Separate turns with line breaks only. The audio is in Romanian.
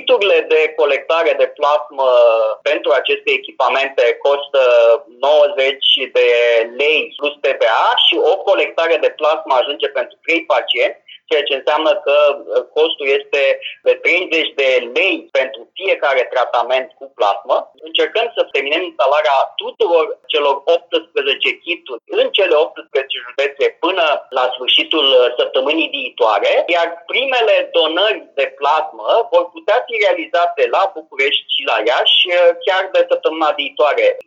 Kiturile de colectare de plasmă pentru aceste echipamente costă 90 de lei plus TVA și o colectare de plasmă ajunge pentru 3 pacienți, ceea ce înseamnă că costul este de 30 de lei pentru fiecare tratament cu plasmă. Încercăm să terminăm instalarea tuturor celor 18 kituri în cele 18 județe până la sfârșitul săptămânii viitoare, iar primele donări de plasmă vor putea fi realizate la București și la Iași chiar de săptămâna viitoare.